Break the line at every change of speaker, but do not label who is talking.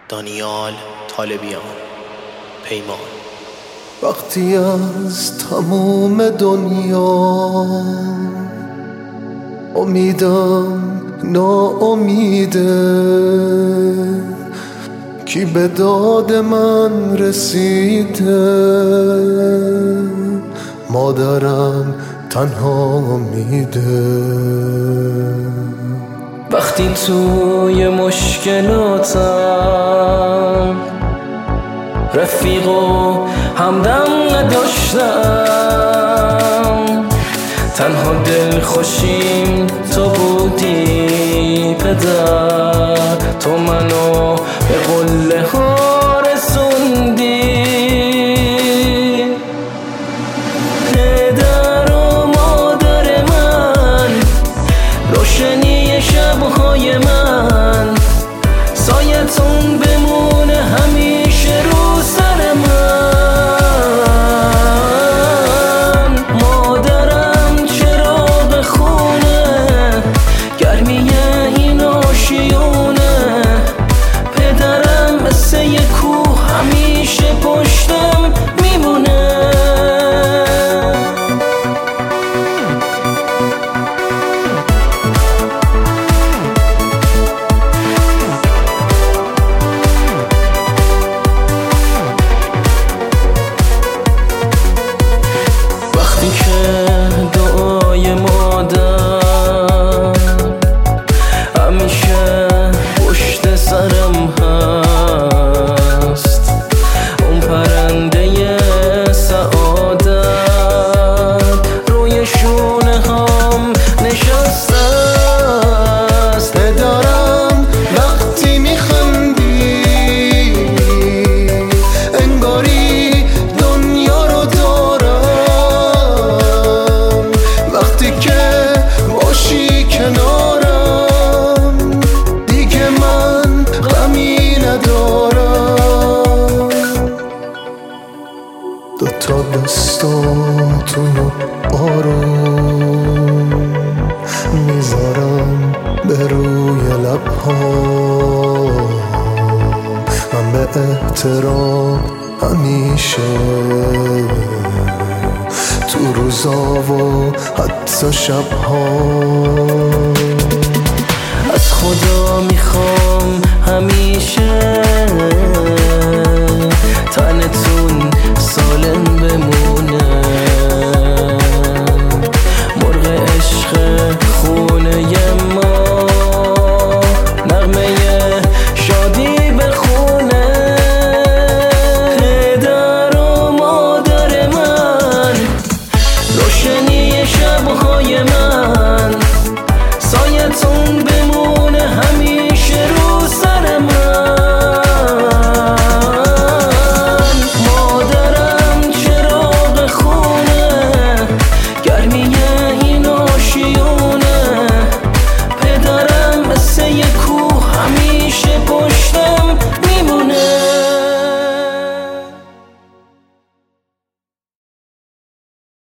دانیال طالبیان. پیمان.
وقتی از تموم دنیا امیدم ناامیده، کی به داد من رسیده، مادرم تنها امیده.
وقتی توی مشکلاتم رفیق و همدم نداشتم، تنها دل خوشیم تو بودی پدر، تو منو به قله ها رسوندی. پدر و مادر من، روشنی شبهای من، سایتون بمونه همیشه رو سر من. مادرم چراغ خونه، گرمی این آشیونه، پدرم مثل یه کوه همیشه پشتم میمونه. وقتی که دعای مادر همیشه پشت سرم هست، اون پرنده سعادت روی شونه هم نشسته است.
پدرم وقتی میخندی انگاری دنیا رو دارم، وقتی که باشی کنارم دیگه من غمی ندارم. دوتا دستاتونو آروم میذارم به روی لبهام، من به احترام همیشه تو روزا و حتی شبها
از خدا میخوام همیشه تنتون سالم بمونه، مرغ عشق خونه ما نغمه شادی بخونه. پدر و مادر من، روشنی شبهای من، سایتون بمونه همیشه